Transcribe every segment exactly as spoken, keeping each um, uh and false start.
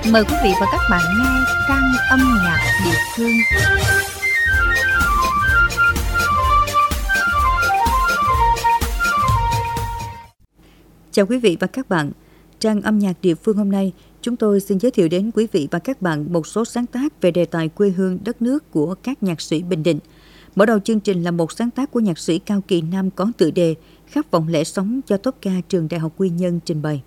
Mời quý vị và các bạn nghe trang âm nhạc địa phương. Chào quý vị và các bạn. Trang âm nhạc địa phương hôm nay, chúng tôi xin giới thiệu đến quý vị và các bạn một số sáng tác về đề tài quê hương đất nước của các nhạc sĩ Bình Định. Mở đầu chương trình là một sáng tác của nhạc sĩ Cao Kỳ Nam có tựa đề Khát vọng lẽ sống do tốp ca Trường Đại học Quy Nhơn trình bày.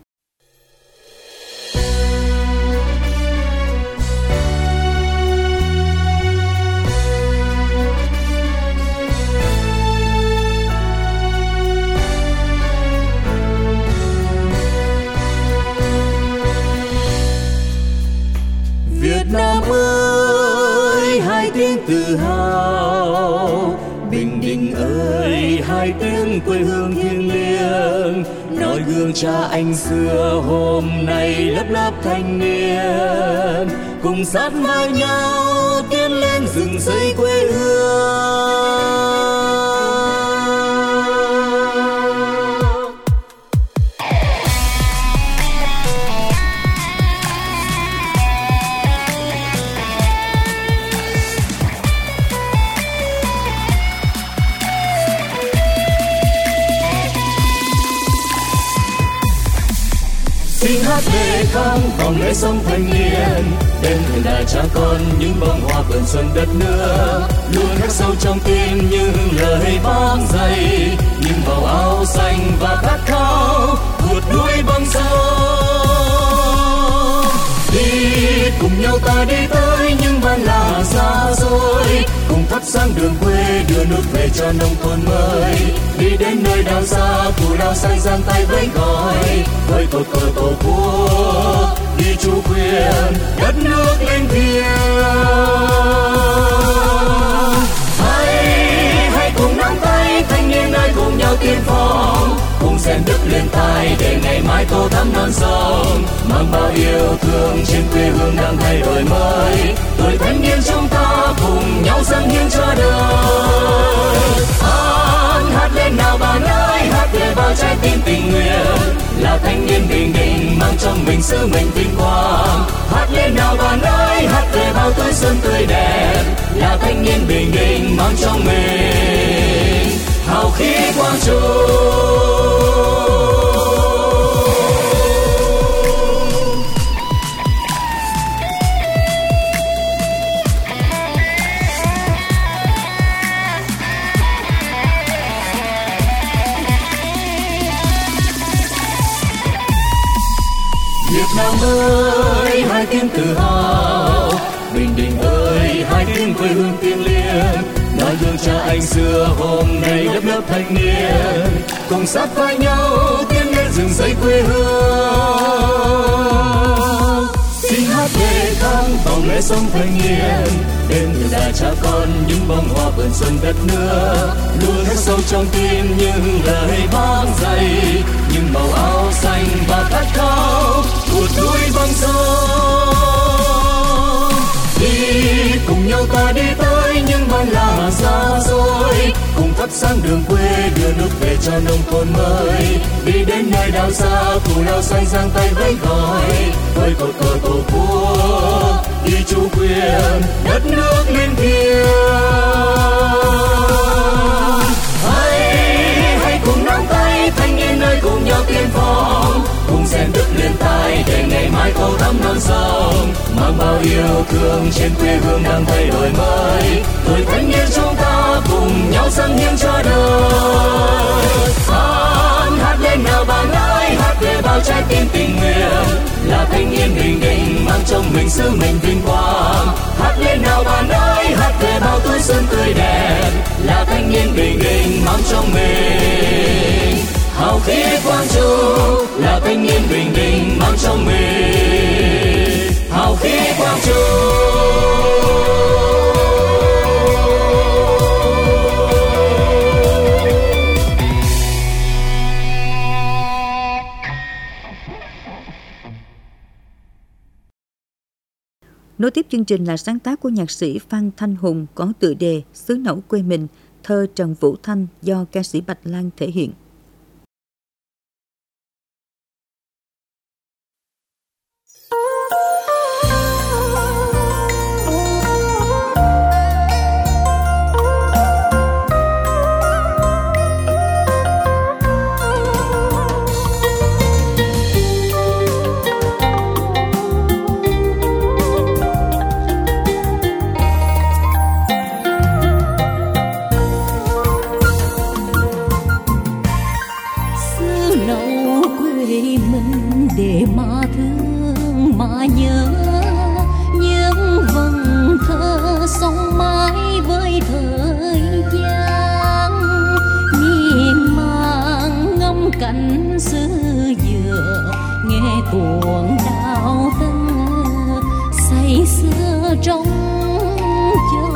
Việt Nam ơi, hai tiếng tự hào. Bình Định ơi, hai tiếng quê hương thiêng liêng. Noi gương cha anh xưa, hôm nay lớp lớp thanh niên cùng sát vai nhau tiến lên dựng xây quê hương. Xin hát về khát vọng lẽ sống thanh niên, bên thời đại cha con những bông hoa vườn xuân đất nước, luôn khắc sâu trong tim những lời bác dạy, nhìn vào áo xanh và khát khao vượt núi băng sông. Đi cùng nhau ta đi tới những bản làng xa xôi, cùng thắp sáng đường quê đưa nước về cho nông thôn mới. Đi đến nơi đảo xa cù lao xanh giang tay vẫy gọi, với cột cờ tổ quốc đi chủ quyền đất nước lên thiêng. Hãy hãy cùng nắm tay thanh niên ơi, cùng nhau tiên phong, cùng rèn đức lên tay để ngày mai tô thắm non sông, mang bao yêu thương trên quê hương đang thay đổi mới. Tuổi thanh niên chúng ta cùng nhau dâng hiến cho đời. Hát, hát lên nào bạn ơi, hát về bao trái tim tình nguyện, là thanh niên Bình Định mang trong mình sứ mệnh vinh quang. Hát lên nào bạn ơi, hát về bao tuổi xuân tươi đẹp, là thanh niên Bình Định mang trong mình hào khí quang trung. Việt Nam ơi, hai tiếng tự hào. Bình Định ơi, hai tiếng quê hương thiêng liêng. Noi gương cha anh xưa, hôm nay lớp lớp thanh niên cùng sát vai nhau tiến lên dựng xây quê hương. Xin hát về khát vọng lẽ sống thanh niên, bên thời đại cha con những bông hoa vườn xuân đất nước, luôn khắc sâu trong tim những lời bác dạy, những màu áo xanh và khát khao vượt núi băng sông. Đi cùng nhau ta đi tới những bản làng xa xôi, cùng thắp sáng đường quê đưa nước về cho nông thôn mới. Đi đến nơi đảo xa cù lao xanh giang tay vẫy gọi, với cột cờ tổ quốc đi chủ quyền đất nước lên thiêng. Hãy hãy cùng nắm tay thanh niên ơi, cùng nhau tiên phong, cùng rèn đức lên tay để ngày mai tô thắm non sông, mang bao yêu thương trên quê hương đang thay đổi mới. Tuổi thanh niên chúng ta cùng nhau dâng hiến cho đời. Hát, hát lên nào bạn ơi, hát về bao trái tim tình nguyện, là thanh niên Bình Định mang trong mình sứ mệnh vinh quang. Hát lên nào bạn ơi, hát về bao tuổi xuân tươi đẹp, là thanh niên Bình Định mang trong mình hào khí quang trung, là thanh niên Bình Định mang trong mình hào khí quang trung. Nối tiếp chương trình là sáng tác của nhạc sĩ Phan Thanh Hùng có tựa đề Xứ Nẫu Quê Mình, thơ Trần Vũ Thanh do ca sĩ Bạch Lan thể hiện. xứ dừa, nghe tuồng đào tân say sưa trong châu.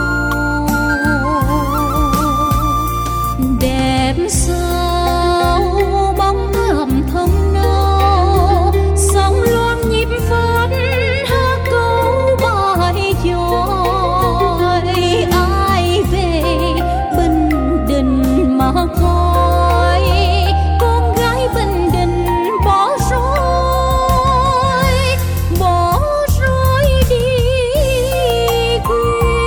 Đẹp sao bóng thầm thầm nâu, sóng loan nhịp phấn hát câu bài chòi. Ai về Bình Định mà coi, con gái Bình Định bỏ rơi, bỏ rơi đi quê.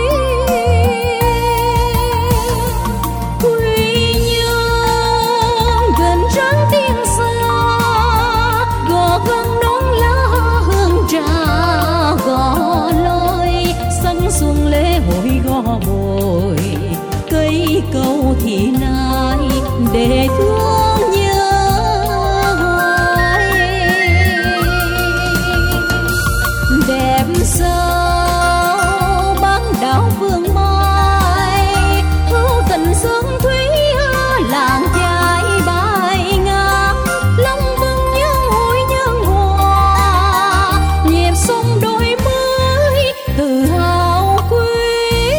Quê nhân gần trắng tiếng xa, gò gân nón lá hương trà gò lôi. Sân xuân lễ hội gò bồi, cây cầu thì nai để thương nhớ hoài. Đẹp sao bán đảo Vương Mai, hữu tình xuân thúy làng chài bài ngang. Long vân nhân hội nhân hòa, nhịp sông đôi mới tự hào quê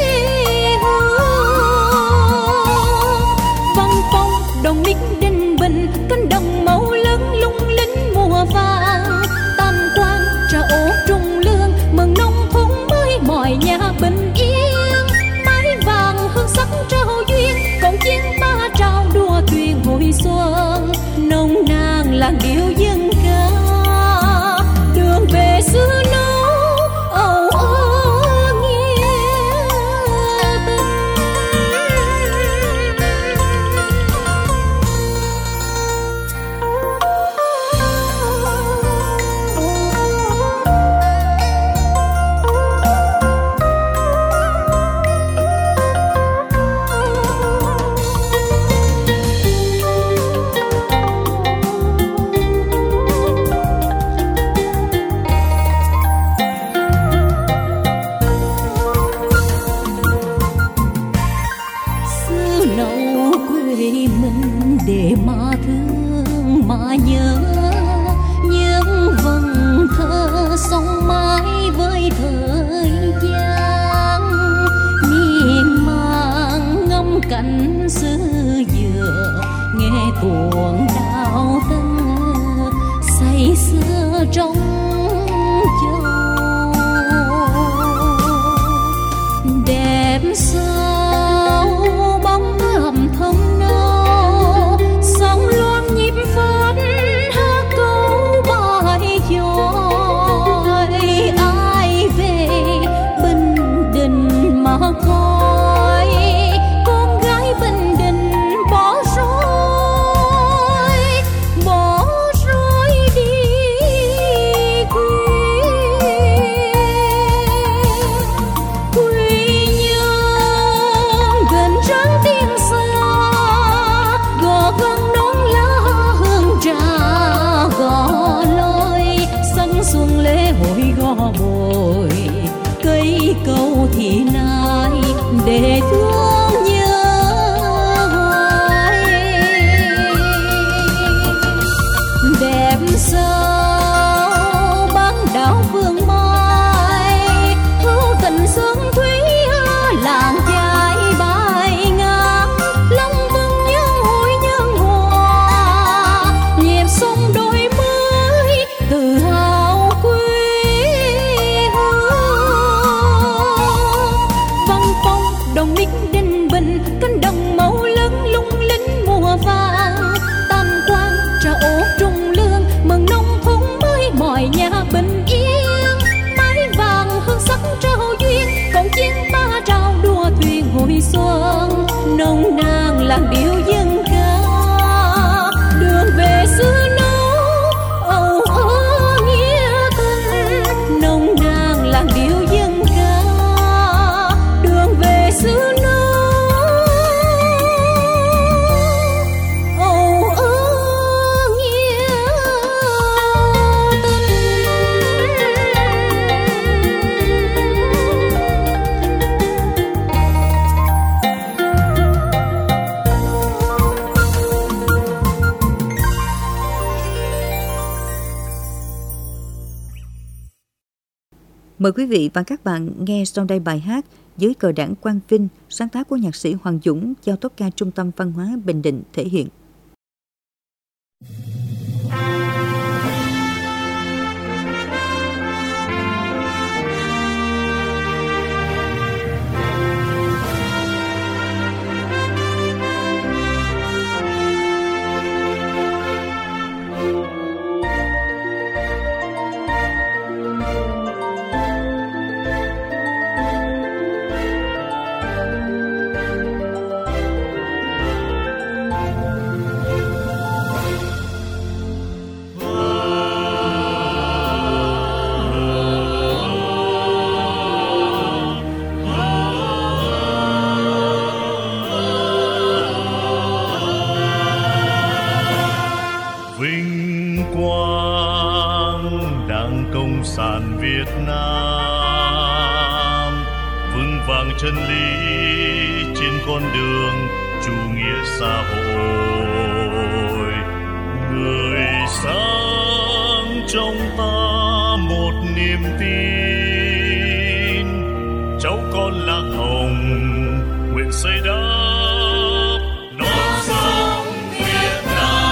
hương. Văn phong đồng nít Ninh Bình, cánh đồng màu lớn lung linh mùa vàng. Tam quan trà ố trung lương, mừng nông thôn mới mọi nhà bình yên. Mái vàng hương sắc trao duyên, còn chiên ba trao đua thuyền hội xuân. Nông nàn làng điệu dân ca, đường về xứ nấu âu ơ nghe tình. Xứ nậu quê mình để mà thương mà nhớ, những vần thơ song mãi với thời gian. Miên man ngắm cảnh xứ dừa, nghe tuồng đào tân say sưa trong châu. Đẹp sao bóng thầm thầm nâu, sóng loan nhịp phấn hát câu bài chòi. Ai về Bình Định mà coi, con gái Bình Định bỏ rơi, bỏ rơi đi quê. Quê nhân gần trắng tiếng xa, gò gân nón lá hương trà gò lôi. Sân xuân lễ hội gò bồi, cây cầu thì nai để thương nhớ hoài. Đẹp sao bán đảo Vương Mai, hữu tình xuân thúy làng chài bài ngang. Long vân nhân hội nhân hòa, nhịp sông đôi mới tự hào quê hương. Văn phong đồng nít Ninh Bình, cánh đồng màu lớn lung linh mùa vàng. Tam quan trà ố trung lương, mừng nông thôn mới mọi nhà bình yên. Mái vàng hương sắc trao duyên, còn chiên ba trao đua thuyền hội xuân. Nông nàn làng điệu dân ca, đường về xứ nấu âu ơ nghĩa tình. Nông nàn làng điệu dân ca, đường về xứ nấu âu ơ nghĩa tình. Mời quý vị và các bạn nghe sau đây bài hát Dưới cờ đảng Quang Vinh, sáng tác của nhạc sĩ Hoàng Dũng do tốp ca Trung tâm Văn hóa Bình Định thể hiện. Cộng sản Việt Nam vững vàng chân lý trên con đường chủ nghĩa xã hội. Người sáng trong ta một niềm tin, cháu con lạc hồng nguyện xây đắp non sông Việt Nam.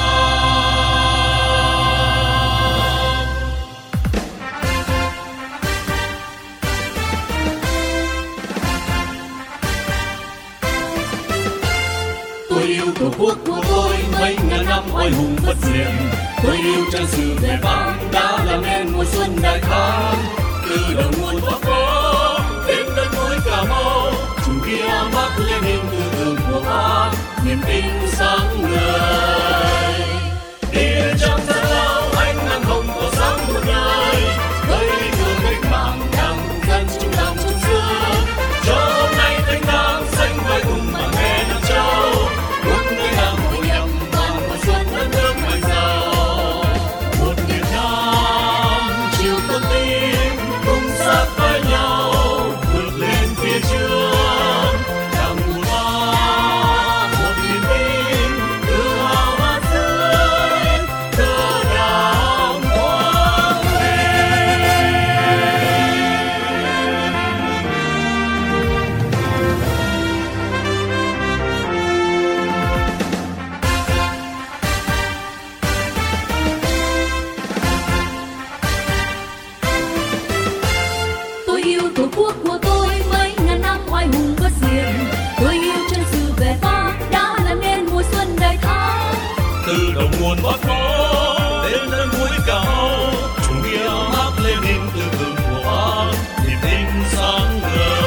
Tôi yêu tổ quốc của tôi mấy ngàn năm oai hùng bất diệt. Tôi yêu trang sử vẻ vang đã làm nên mùa xuân đại thắng. Từ đầu nguồn Bắc Bộ đến đất núi Cà Mau, chủ nghĩa Mác Lênin tư tưởng của Bác, niềm tin sáng ngời. Đi lên trong gian lao ánh nắng hồng tỏa sáng một ngày, với đường cách mạng đang dần trung tâm trong xưa. Cho hôm nay thanh thang xanh vai cùng bằng nghe Nam Châu. Nguồn Bắc Bộ đến đất núi Cà Mau, chủ nghĩa Mác Lênin tư tưởng của Bác, niềm tin sáng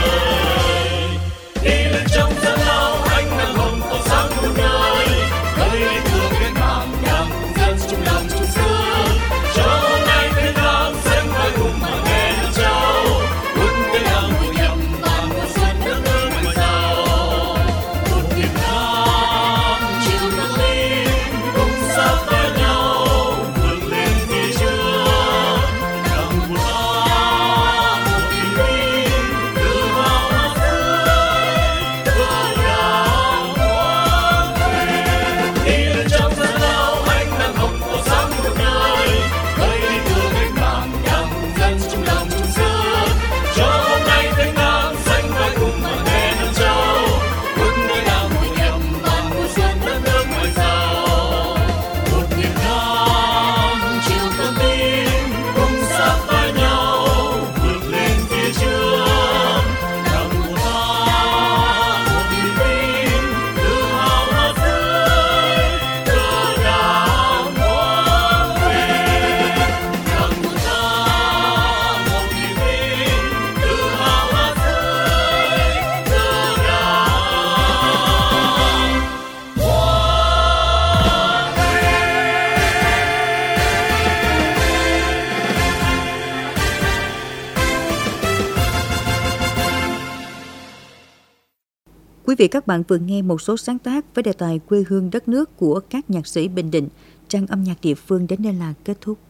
ngời. Đi lên trong gian lao ánh nắng hồng tỏa sáng muôn nơi, với đường cách mạng đang dần trung lòng trong xưa. Cho hôm nay thiên thang xanh vai cùng mà nghe Nam Châu, quân Tây Nam hội nhập và mùa xuân đất nước ngày giàu. Một Việt Nam chịu tự tin cùng sát với nhau vượt lên phía trước, càng một ta một niềm tin tự hào hát tươi cờ đảng Quang Vinh. Đi lên trong gian lao ánh nắng hồng tỏa sáng một nơi, với đường cách mạng đang dần trung lòng trong xưa. Cho hôm nay thanh thang xanh vai cùng mà nghe Nam Châu, quân Tây Nam hội nhập và mùa xuân đất nước ngày giàu. Một Việt Nam chịu tự tin cùng sát vai nhau vượt lên phía trước, càng một ta một niềm tin tự hào hát tươi cờ đảng Quang Vinh. Càng một ta một niềm tin tự hào hát tươi cờ đảng Quý vị các bạn vừa nghe một số sáng tác với đề tài quê hương đất nước của các nhạc sĩ Bình Định. Trang âm nhạc địa phương đến đây là kết thúc.